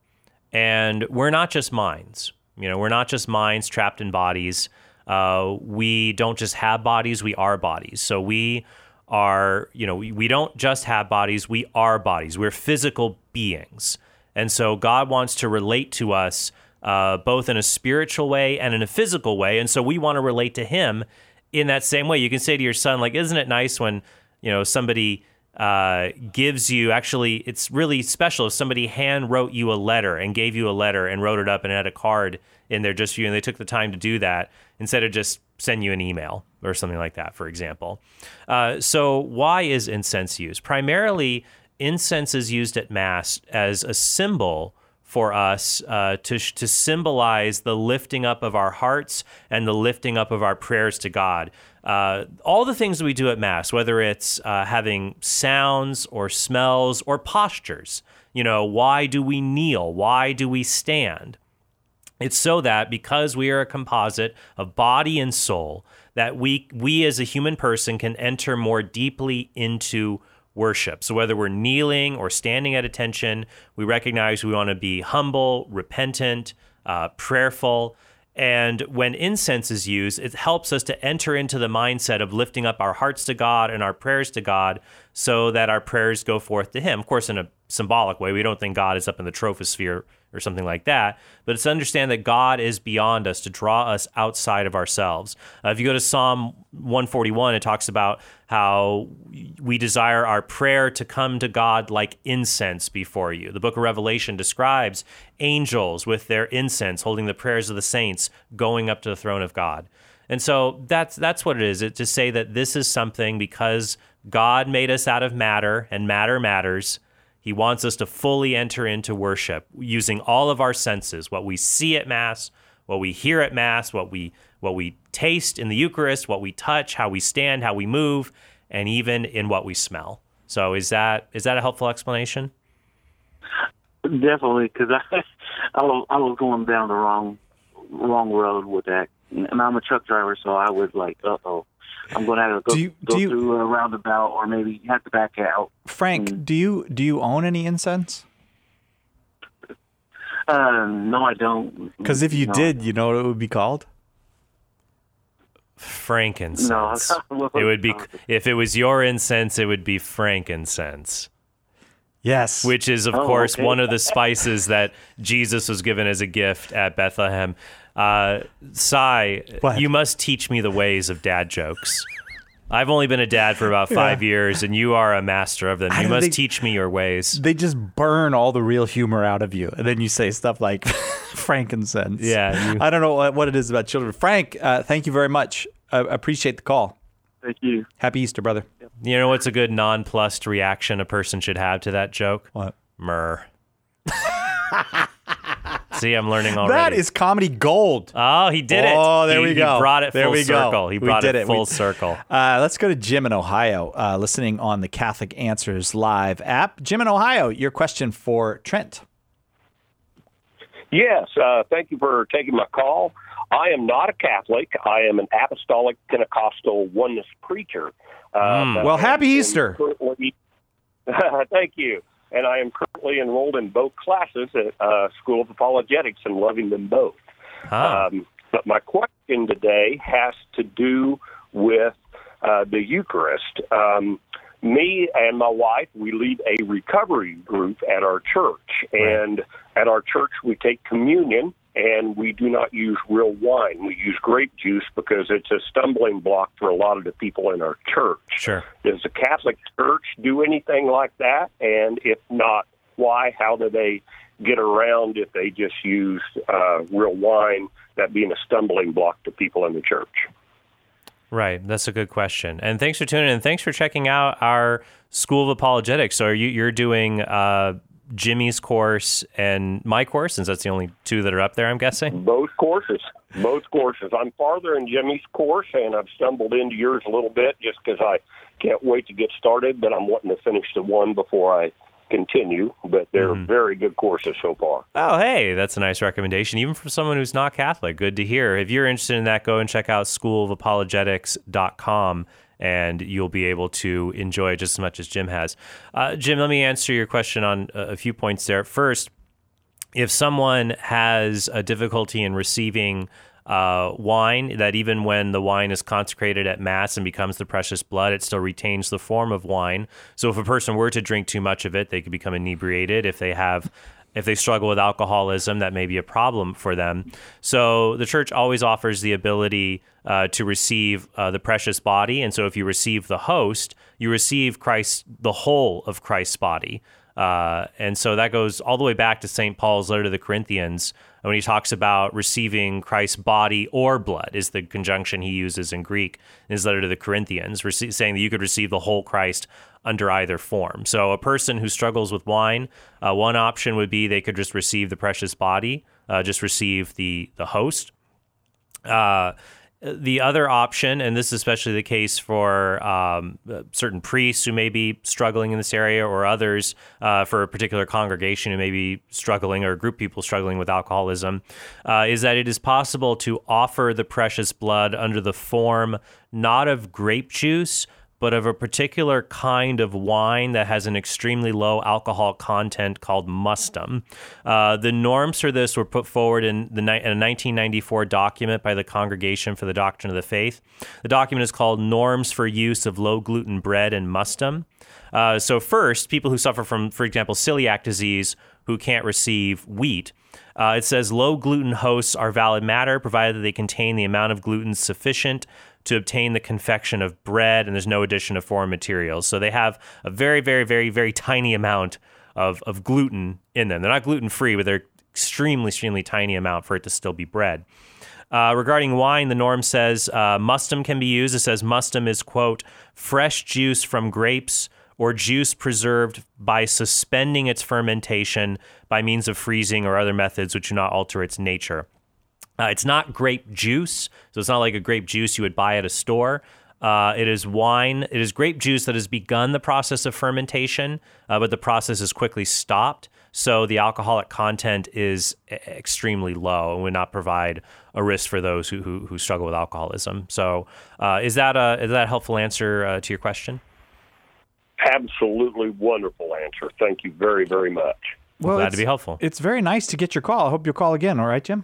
And we're not just minds. You know, we're not just minds trapped in bodies. Uh, we don't just have bodies, we are bodies. So we are, you know, we, we don't just have bodies, we are bodies. We're physical beings. And so God wants to relate to us uh, both in a spiritual way and in a physical way. And so we want to relate to him in that same way. You can say to your son, like, isn't it nice when, you know, somebody uh, gives you, actually, it's really special if somebody hand wrote you a letter and gave you a letter and wrote it up and had a card in there just for you, and they took the time to do that instead of just send you an email or something like that, for example. Uh, so why is incense used? Primarily, incense is used at Mass as a symbol for us uh, to to symbolize the lifting up of our hearts and the lifting up of our prayers to God. Uh, all the things that we do at Mass, whether it's uh, having sounds or smells or postures, you know, why do we kneel? Why do we stand? It's so that because we are a composite of body and soul, that we we as a human person can enter more deeply into worship. So whether we're kneeling or standing at attention, we recognize we want to be humble, repentant, uh, prayerful. And when incense is used, it helps us to enter into the mindset of lifting up our hearts to God and our prayers to God so that our prayers go forth to him. Of course, in a symbolic way. We don't think God is up in the trophosphere or something like that, but it's to understand that God is beyond us, to draw us outside of ourselves. Uh, if you go to Psalm one forty-one, it talks about how we desire our prayer to come to God like incense before you. The book of Revelation describes angels with their incense holding the prayers of the saints going up to the throne of God. And so that's that's what it is. It's to say that this is something, because God made us out of matter and matter matters, he wants us to fully enter into worship using all of our senses, what we see at Mass, what we hear at Mass, what we what we taste in the Eucharist, what we touch, how we stand, how we move, and even in what we smell. So is that is that a helpful explanation? Definitely, because I, I, was, I was going down the wrong wrong road with that. And I'm a truck driver, so I was like, uh-oh. I'm going to have to go, you, go you, through a roundabout, or maybe have to back out. Frank, and, do you do you own any incense? Uh, no, I don't. Because if you no. did, you know what it would be called? Frankincense. No, it would be, if it was your incense, it would be frankincense. Yes. Which is, of oh, course, okay. one of the spices that Jesus was given as a gift at Bethlehem. Uh, Sai, what? You must teach me the ways of dad jokes. I've only been a dad for about five yeah. years, and you are a master of them. You must they, teach me your ways. They just burn all the real humor out of you, and then you say stuff like frankincense. Yeah. You, I don't know what, what it is about children. Frank, uh, thank you very much. I appreciate the call. Thank you. Happy Easter, brother. You know what's a good nonplussed reaction a person should have to that joke? What? Myrrh. See, I'm learning already. That is comedy gold. Oh, he did it. Oh, there he, we go. He brought it there full we circle. Go. He brought we did it, it full we, circle. Uh, let's go to Jim in Ohio, uh, listening on the Catholic Answers Live app. Jim in Ohio, your question for Trent. Yes, uh, thank you for taking my call. I am not a Catholic. I am an apostolic Pentecostal oneness preacher. Uh, mm. Well, happy Easter. Thank you. and I am currently enrolled in both classes at uh, School of Apologetics and loving them both. Huh. Um, but my question today has to do with uh, the Eucharist. Um, me and my wife, we lead a recovery group at our church, and at our church we take communion, and we do not use real wine. We use grape juice because it's a stumbling block for a lot of the people in our church. Sure. Does the Catholic Church do anything like that? And if not, why? How do they get around if they just use uh, real wine, that being a stumbling block to people in the church? Right. That's a good question. And thanks for tuning in. Thanks for checking out our School of Apologetics. So are you, you're doing uh, Jimmy's course and my course, since that's the only two that are up there, I'm guessing? Both courses. Both courses. I'm farther in Jimmy's course, and I've stumbled into yours a little bit just because I can't wait to get started, but I'm wanting to finish the one before I continue. But they're mm-hmm. very good courses so far. Oh, hey, that's a nice recommendation, even from someone who's not Catholic. Good to hear. If you're interested in that, go and check out school of apologetics dot com. And you'll be able to enjoy it just as much as Jim has. Uh, Jim, let me answer your question on a few points there. First, if someone has a difficulty in receiving uh, wine, that even when the wine is consecrated at Mass and becomes the precious blood, it still retains the form of wine. So if a person were to drink too much of it, they could become inebriated. If they have If they struggle with alcoholism, that may be a problem for them. So the church always offers the ability uh, to receive uh, the precious body. And so if you receive the host, you receive Christ, the whole of Christ's body. Uh, and so that goes all the way back to Saint Paul's letter to the Corinthians, when he talks about receiving Christ's body or blood, is the conjunction he uses in Greek in his letter to the Corinthians, rece- saying that you could receive the whole Christ under either form. So a person who struggles with wine, uh, one option would be they could just receive the precious body, uh, just receive the, the host. Uh, the other option, and this is especially the case for um, certain priests who may be struggling in this area, or others uh, for a particular congregation who may be struggling, or a group of people struggling with alcoholism, uh, is that it is possible to offer the precious blood under the form not of grape juice, but of a particular kind of wine that has an extremely low alcohol content called mustum. Uh, the norms for this were put forward in, the, in a nineteen ninety-four document by the Congregation for the Doctrine of the Faith. The document is called Norms for Use of Low-Gluten Bread and Mustum. Uh, so first, people who suffer from, for example, celiac disease who can't receive wheat, Uh, it says low-gluten hosts are valid matter, provided that they contain the amount of gluten sufficient to obtain the confection of bread, and there's no addition of foreign materials. So they have a very, very, very, very tiny amount of, of gluten in them. They're not gluten-free, but they're extremely, extremely tiny amount for it to still be bread. Uh, regarding wine, the norm says uh, mustum can be used. It says mustum is, quote, fresh juice from grapes or juice preserved by suspending its fermentation by means of freezing or other methods which do not alter its nature. Uh, it's not grape juice, so it's not like a grape juice you would buy at a store. Uh, it is wine. It is grape juice that has begun the process of fermentation, uh, but the process is quickly stopped. So the alcoholic content is extremely low and would not provide a risk for those who who, who struggle with alcoholism. So uh, is that a is that a helpful answer uh, to your question? Absolutely wonderful answer. Thank you very, very much. Well, glad to be helpful. It's very nice to get your call. I hope you'll call again. All right, Jim?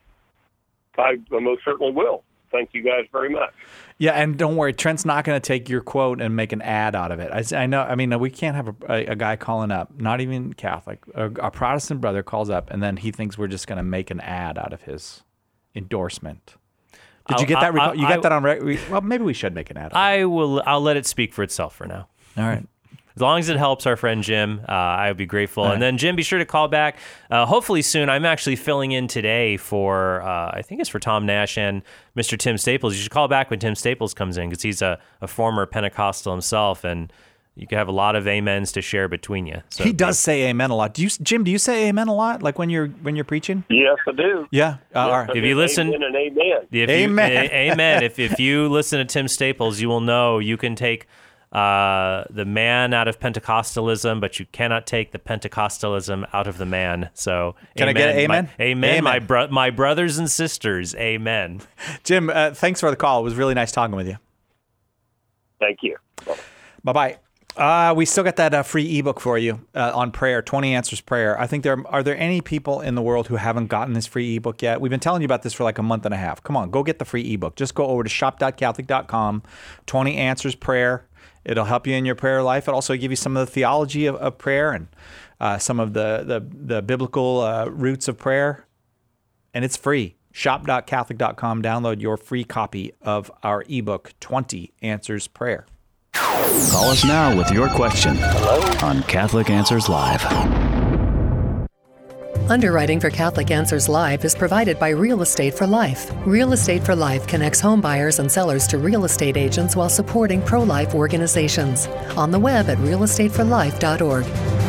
I most certainly will. Thank you guys very much. Yeah, and don't worry, Trent's not going to take your quote and make an ad out of it. I, I know. I mean, we can't have a, a, a guy calling up, not even Catholic, a, a Protestant brother calls up, and then he thinks we're just going to make an ad out of his endorsement. Did you get that? I, I, you got I, that on? Re- well, maybe we should make an ad. I will. I'll let it speak for itself for now. All right. As long as it helps our friend Jim, uh, I would be grateful. Right. And then, Jim, be sure to call back. Uh, hopefully soon. I'm actually filling in today for, uh, I think it's for Tom Nash and Mister Tim Staples. You should call back when Tim Staples comes in, because he's a, a former Pentecostal himself, and you can have a lot of amens to share between you. So he does say amen a lot. Do you, Jim? Do you say amen a lot, like when you're when you're preaching? Yes, I do. Yeah. Uh, yes, all right. If you listen, amen and amen. If amen. You, a, amen. If if you listen to Tim Staples, you will know you can take Uh, the man out of Pentecostalism, but you cannot take the Pentecostalism out of the man. So, can amen. I get an amen? My, amen, amen. my bro- my brothers and sisters. Amen. Jim, uh, thanks for the call. It was really nice talking with you. Thank you. Bye bye. Uh, we still got that uh, free ebook for you uh, on prayer, twenty Answers Prayer. I think there are there any people in the world who haven't gotten this free ebook yet? We've been telling you about this for like a month and a half. Come on, go get the free ebook. Just go over to shop dot catholic dot com, twenty Answers Prayer. It'll help you in your prayer life. It'll also give you some of the theology of, of prayer and uh, some of the, the, the biblical uh, roots of prayer. And it's free. shop dot catholic dot com. Download your free copy of our ebook, twenty Answers Prayer. Call us now with your question. Hello? On Catholic Answers Live. Underwriting for Catholic Answers Live is provided by Real Estate for Life. Real Estate for Life connects home buyers and sellers to real estate agents while supporting pro-life organizations. On the web at real estate for life dot org.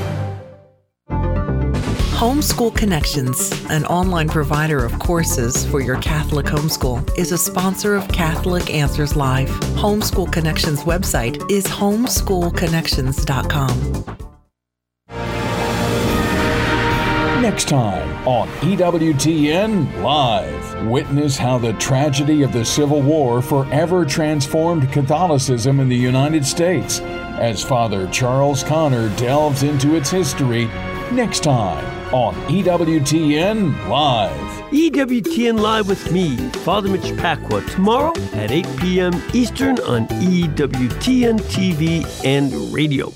Homeschool Connections, an online provider of courses for your Catholic homeschool, is a sponsor of Catholic Answers Live. Homeschool Connections website is homeschool connections dot com. Next time on E W T N Live, witness how the tragedy of the Civil War forever transformed Catholicism in the United States as Father Charles Connor delves into its history. Next time on E W T N Live. E W T N Live with me, Father Mitch Pacwa, tomorrow at eight p.m. Eastern on E W T N T V and radio.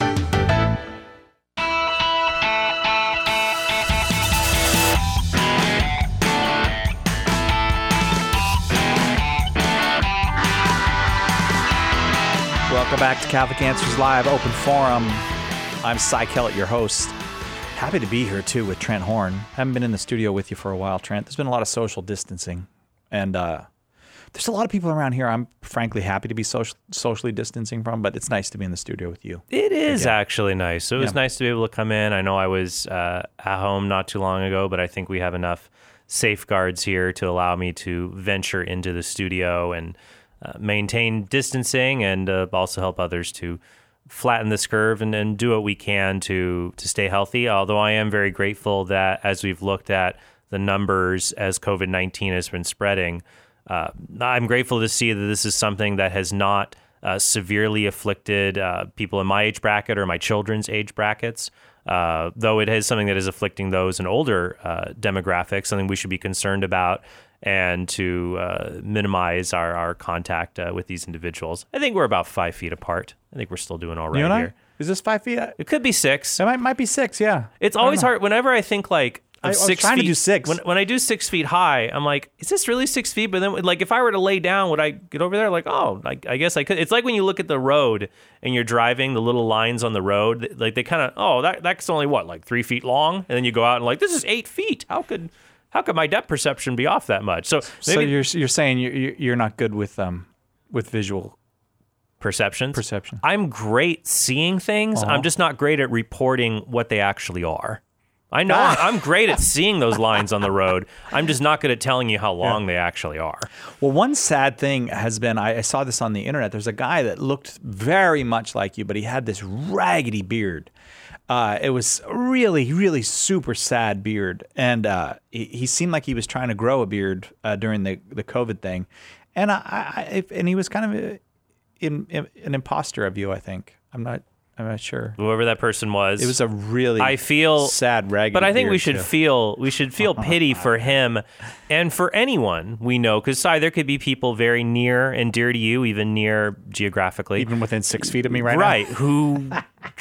Welcome back to Catholic Answers Live, Open Forum. I'm Cy Kellett, your host. Happy to be here, too, with Trent Horn. Haven't been in the studio with you for a while, Trent. There's been a lot of social distancing. And uh, there's a lot of people around here I'm frankly happy to be social, socially distancing from, but it's nice to be in the studio with you. It is again. actually nice. It was Yeah. nice to be able to come in. I know I was uh, at home not too long ago, but I think we have enough safeguards here to allow me to venture into the studio and uh, maintain distancing and uh, also help others to flatten this curve and, and do what we can to to stay healthy. Although I am very grateful that as we've looked at the numbers as COVID nineteen has been spreading, uh, I'm grateful to see that this is something that has not uh, severely afflicted uh, people in my age bracket or my children's age brackets. Uh, though it is something that is afflicting those in older uh, demographics, something we should be concerned about and to uh, minimize our, our contact uh, with these individuals. I think we're about five feet apart. I think we're still doing all right You and I? here. Is this five feet? It could be six. It might, might be six, yeah. It's I don't always know. hard. Whenever I think like I- I of was six trying to feet, do six. When, when I do six feet high, I'm like, is this really six feet? But then, like, if I were to lay down, would I get over there? Like, oh, I, I guess I could. It's like when you look at the road and you're driving, the little lines on the road, like they kind of, oh, that that's only what, like three feet long, and then you go out and like, this is eight feet. How could how could my depth perception be off that much? So, So maybe you're you're saying you're you're not good with um with visual perceptions. perception. I'm great seeing things. Uh-huh. I'm just not great at reporting what they actually are. I know I'm, I'm great at seeing those lines on the road. I'm just not good at telling you how long they actually are. Well, one sad thing has been, I, I saw this on the internet. There's a guy that looked very much like you, but he had this raggedy beard. Uh, it was a really, really super sad beard. And uh, he, he seemed like he was trying to grow a beard uh, during the, the COVID thing. And I, I if, and he was kind of a, in, in, an imposter of you, I think. I'm not I'm not sure. Whoever that person was. It was a really I feel sad, raggedy But I think we beard, should too. feel we should feel pity for him and for anyone we know. Because, Si, there could be people very near and dear to you, even near geographically. Even within six feet of me right, right, now. who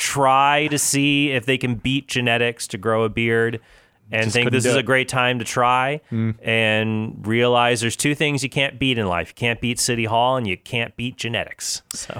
try to see if they can beat genetics to grow a beard and Just think couldn't this do is it. a great time to try Mm. and realize there's two things you can't beat in life. You can't beat City Hall and you can't beat genetics. So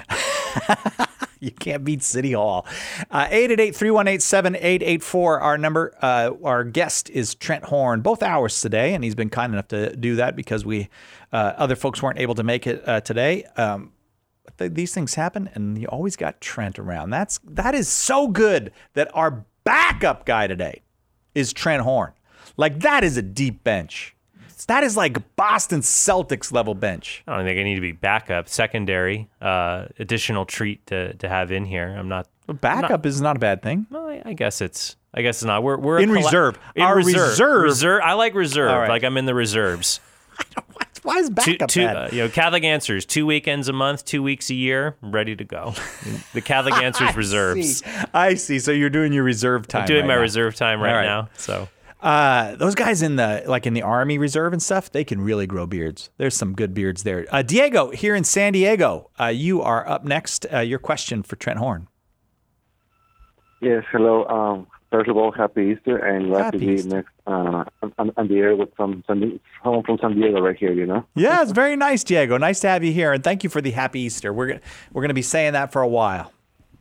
You can't beat City Hall. Uh, eight eight eight, three one eight, seven eight eight four, our number. Uh, our guest is Trent Horn, both hours today, and he's been kind enough to do that because we uh, other folks weren't able to make it uh, today. Um, but th- these things happen, and you always got Trent around. That's that is so good that our backup guy today is Trent Horn. Like, that is a deep bench. That is like Boston Celtics level bench. I don't think I need to be backup, secondary, uh, additional treat to, to have in here. I'm not. Backup I'm not, is not a bad thing. Well, I, I guess it's. I guess it's not. We're we're In a colla- reserve. In Our reserve. reserve- Reserve. I like reserve. All right. Like I'm in the reserves. why is backup two, two, bad? uh, you know, Catholic Answers, two weekends a month, two weeks a year, ready to go. The Catholic Answers reserves. See. I see. So you're doing your reserve time. I'm doing right my now. reserve time right, right. now. So uh, those guys in the like in the Army Reserve and stuff, they can really grow beards. There's some good beards there. Uh, Diego here in San Diego, uh, you are up next. Uh, your question for Trent Horn. Yes, hello. Um, first of all, happy Easter, and glad happy to be Easter. next uh, on, on the air with some, some someone from San Diego right here. You know. Yeah, it's very nice, Diego. Nice to have you here, and thank you for the happy Easter. We're gonna, we're going to be saying that for a while.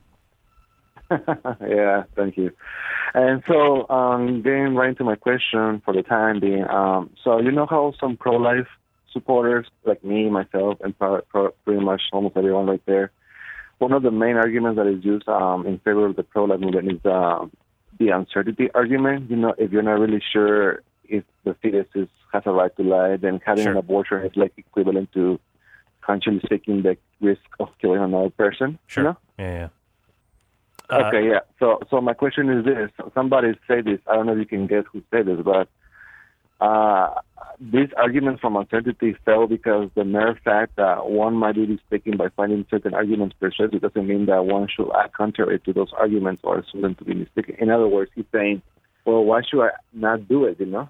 Yeah, thank you. And so, um, getting right into my question for the time being. Um, so you know how some pro-life supporters, like me, myself, and pro- pro- pretty much almost everyone right there, one of the main arguments that is used um, in favor of the pro-life movement is uh, the uncertainty argument. You know, if you're not really sure if the fetus is, has a right to life, then having Sure. an abortion is like equivalent to consciously taking the risk of killing another person. Sure. You know? Yeah, yeah. Uh, Okay, yeah. So, so my question is this: somebody said this. I don't know if you can guess who said this, but uh, this argument from uncertainty fell because the mere fact that one might be mistaken by finding certain arguments persuasive doesn't mean that one should act contrary to those arguments or assume them to be mistaken. In other words, he's saying, "Well, why should I not do it?" You know.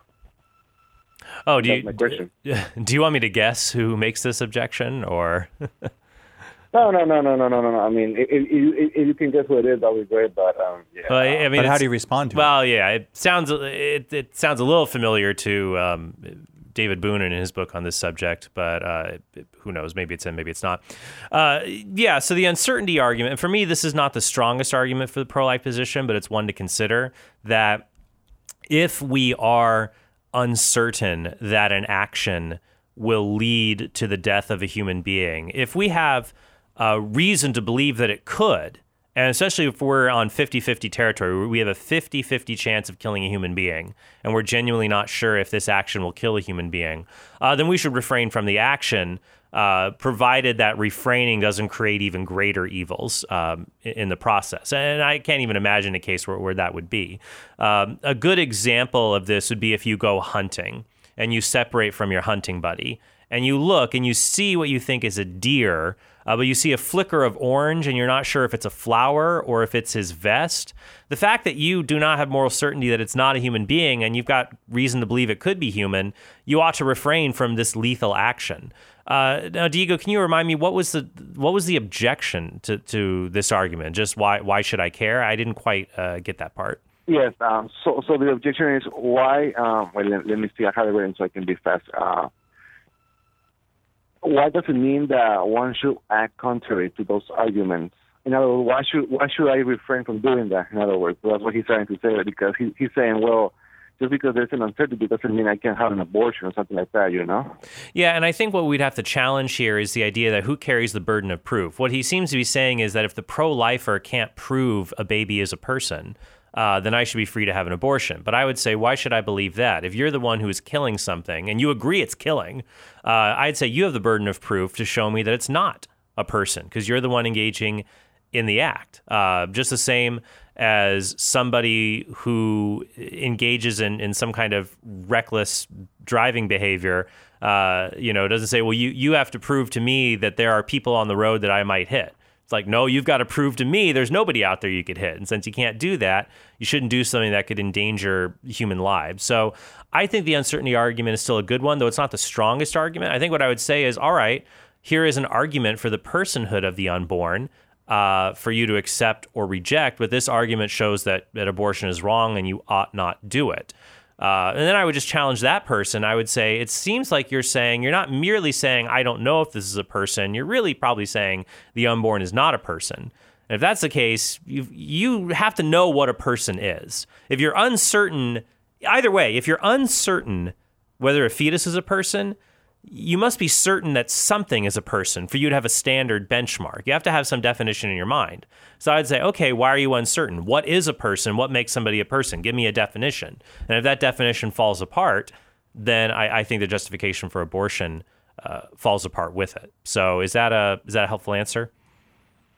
Oh, do That's you my question. do you want me to guess who makes this objection, or? No, no, no, no, no, no, no. I mean, if, if, if you can guess what it is, that would be great. But um, yeah. Well, I mean, But how it's- do you respond to it? Well, yeah, it sounds it, it sounds a little familiar to um, David Boone in his book on this subject, but uh, who knows? Maybe it's in, maybe it's not. Uh, yeah. So the uncertainty argument, for me, this is not the strongest argument for the pro-life position, but it's one to consider. That if we are uncertain that an action will lead to the death of a human being, if we have uh, reason to believe that it could, and especially if we're on fifty-fifty territory, where we have a fifty-fifty chance of killing a human being, and we're genuinely not sure if this action will kill a human being, uh, then we should refrain from the action, uh, provided that refraining doesn't create even greater evils um, in the process. And I can't even imagine a case where, where that would be. Um, a good example of this would be if you go hunting and you separate from your hunting buddy, and you look and you see what you think is a deer, uh, but you see a flicker of orange and you're not sure if it's a flower or if it's his vest. The fact that you do not have moral certainty that it's not a human being and you've got reason to believe it could be human, you ought to refrain from this lethal action. Uh, now, Diego, can you remind me what was the what was the objection to, to this argument? Just why why should I care? I didn't quite uh, get that part. Yes. Um, so, so the objection is why? Um, well, let, let me see. I have it written so I can be fast. Uh, why does it mean that one should act contrary to those arguments? In other words, why should why should I refrain from doing that? In other words, that's what he's trying to say. Because he, he's saying, well, just because there's an uncertainty doesn't mean I can't have an abortion or something like that. You know? Yeah, and I think what we'd have to challenge here is the idea that who carries the burden of proof. What he seems to be saying is that if the pro-lifer can't prove a baby is a person, Uh, then I should be free to have an abortion. But I would say, why should I believe that? If you're the one who is killing something and you agree it's killing, uh, I'd say you have the burden of proof to show me that it's not a person because you're the one engaging in the act. Uh, just the same as somebody who engages in, in some kind of reckless driving behavior, uh, you know, doesn't say, well, you, you have to prove to me that there are people on the road that I might hit. It's like, no, you've got to prove to me there's nobody out there you could hit. And since you can't do that, you shouldn't do something that could endanger human lives. So I think the uncertainty argument is still a good one, though it's not the strongest argument. I think what I would say is, all right, here is an argument for the personhood of the unborn uh, for you to accept or reject. But this argument shows that, that abortion is wrong and you ought not do it. Uh, and then I would just challenge that person. I would say, it seems like you're saying, you're not merely saying, I don't know if this is a person. You're really probably saying the unborn is not a person. And if that's the case, you you have to know what a person is. If you're uncertain, either way, if you're uncertain whether a fetus is a person, you must be certain that something is a person for you to have a standard benchmark. You have to have some definition in your mind. So I'd say, okay, why are you uncertain? What is a person? What makes somebody a person? Give me a definition. And if that definition falls apart, then I, I think the justification for abortion uh, falls apart with it. So is that a is that a helpful answer?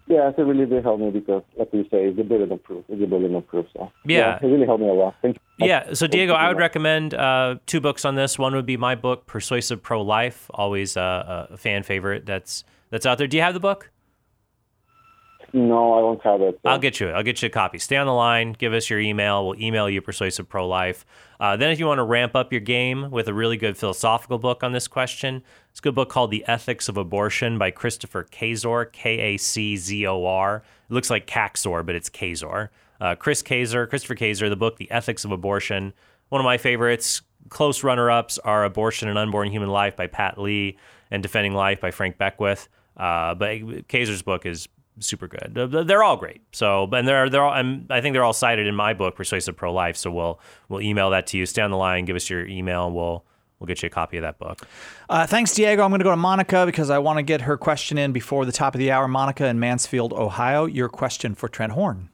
Yeah, it really did help me because, like you say, it's a bit of proof. It's a bit of proof. So Yeah. it really helped me a lot. Thank you. Yeah, so Diego, I would recommend uh, two books on this. One would be my book, Persuasive Pro-Life, always uh, a fan favorite that's that's out there. Do you have the book? No, I don't have it. So. I'll get you it. I'll get you a copy. Stay on the line. Give us your email. We'll email you Persuasive Pro-Life. Uh, then if you want to ramp up your game with a really good philosophical book on this question, it's a good book called The Ethics of Abortion by Christopher Kazor, K A C Z O R. It looks like Kaczor, but it's Kazor. Uh, Chris Kazor, Christopher Kazor, the book The Ethics of Abortion. One of my favorites. Close runner-ups are Abortion and Unborn Human Life by Pat Lee and Defending Life by Frank Beckwith. Uh, but Kazor's book is super good. They're all great. So, and they're they're all. I'm, I think they're all cited in my book, Persuasive Pro-Life. So we'll we'll email that to you. Stay on the line. Give us your email, and we'll we'll get you a copy of that book. Uh, thanks, Diego. I'm going to go to Monica because I want to get her question in before the top of the hour. Monica in Mansfield, Ohio. Your question for Trent Horn.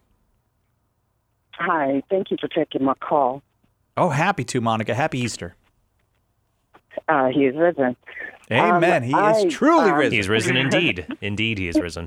Hi. Thank you for taking my call. Oh, happy to, Monica. Happy Easter. Uh, he is risen. Amen. Um, he I, is truly um, risen. He's risen indeed. Indeed, he is risen.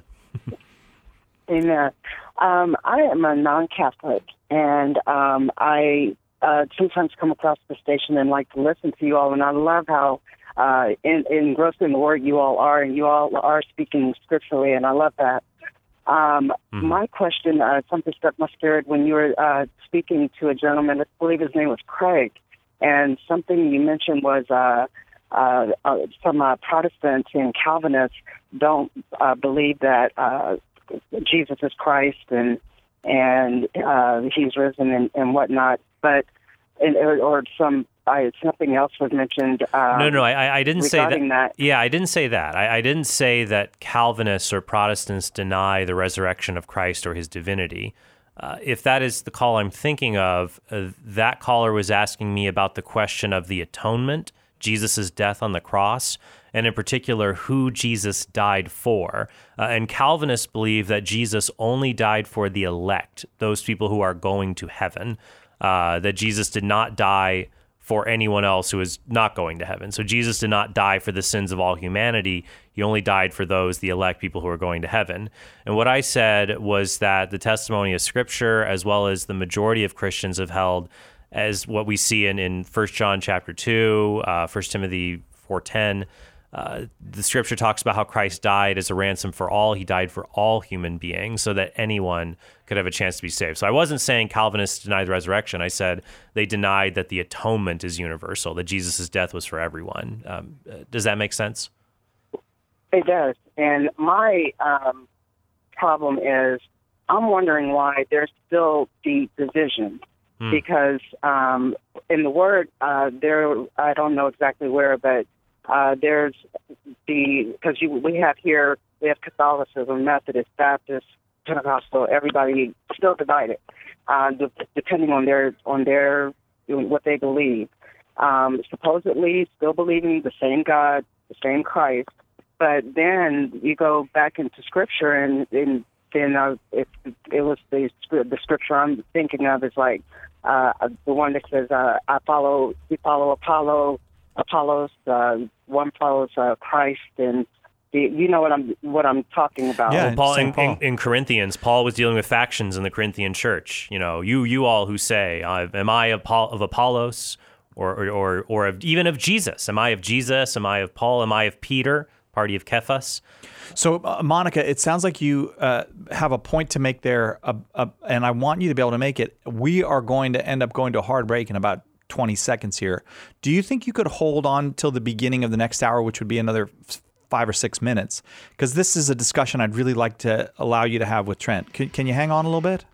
Amen. Um, I am a non-Catholic, and um, I uh, sometimes come across the station and like to listen to you all, and I love how uh, in, engrossed in the Word you all are, and you all are speaking scripturally, and I love that. Um, mm-hmm. My question, uh, something struck my spirit when you were uh, speaking to a gentleman, I believe his name was Craig, and something you mentioned was uh, uh, uh, some uh, Protestants and Calvinists don't uh, believe that uh, Jesus is Christ and and uh, he's risen and, and whatnot, but and, or, or some I, something else was mentioned. Um, no, no, I, I didn't say that. that. Yeah, I didn't say that. I, I didn't say that Calvinists or Protestants deny the resurrection of Christ or his divinity. Uh, if that is the call I'm thinking of, uh, that caller was asking me about the question of the atonement, Jesus' death on the cross, and in particular, who Jesus died for. Uh, and Calvinists believe that Jesus only died for the elect, those people who are going to heaven, uh, that Jesus did not die for anyone else who is not going to heaven. So Jesus did not die for the sins of all humanity. He only died for those, the elect people who are going to heaven. And what I said was that the testimony of Scripture, as well as the majority of Christians have held, as what we see in, in First John chapter two, uh, First Timothy four ten, uh, the Scripture talks about how Christ died as a ransom for all. He died for all human beings so that anyone could have a chance to be saved. So I wasn't saying Calvinists deny the resurrection. I said they denied that the atonement is universal, that Jesus' death was for everyone. Um, does that make sense? It does. And my um, problem is I'm wondering why there's still the division. Hmm. Because um, in the Word, uh, there, I don't know exactly where, but uh, there's the, because we have here, we have Catholicism, Methodist, Baptist, Pentecostal, everybody still divided, uh, de- depending on their, on their, what they believe. Um, supposedly still believing the same God, the same Christ, but then you go back into Scripture and, and then uh, it, it was the, the Scripture I'm thinking of is like, Uh, the one that says, uh, I follow, we follow Apollo, Apollos, uh, one follows uh, Christ, and the, you know what I'm what I'm talking about. Yeah, well, Paul, in, Paul. In, in Corinthians, Paul was dealing with factions in the Corinthian church. You know, you you all who say, uh, am I of, Paul, of Apollos, or or or, or of, even of Jesus? Am I of Jesus? Am I of Paul? Am I of Peter? Party of Cephas. So, uh, Monica, it sounds like you uh, have a point to make there, uh, uh, and I want you to be able to make it. We are going to end up going to a hard break in about twenty seconds here. Do you think you could hold on till the beginning of the next hour, which would be another five or six minutes? Because this is a discussion I'd really like to allow you to have with Trent. Can, can you hang on a little bit?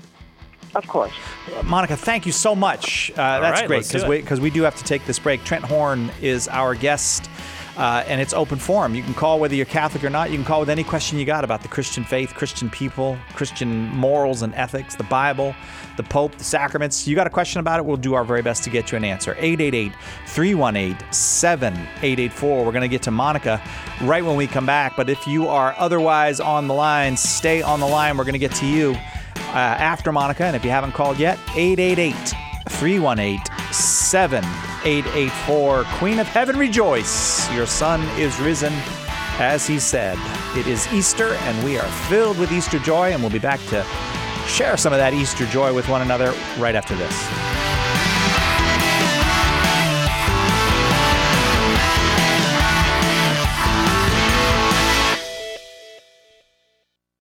Of course. Uh, Monica, thank you so much. Uh, that's right, great, because we, because we do have to take this break. Trent Horn is our guest. Uh, and it's open forum. You can call whether you're Catholic or not. You can call with any question you got about the Christian faith, Christian people, Christian morals and ethics, the Bible, the Pope, the sacraments. You got a question about it, we'll do our very best to get you an answer. eight eight eight, three one eight, seven eight eight four. We're going to get to Monica right when we come back. But if you are otherwise on the line, stay on the line. We're going to get to you uh, after Monica. And if you haven't called yet, eight eight eight, three one eight, seven eight eight four. Queen of Heaven, rejoice. Your Son is risen, as he said. It is Easter, and we are filled with Easter joy, and we'll be back to share some of that Easter joy with one another right after this.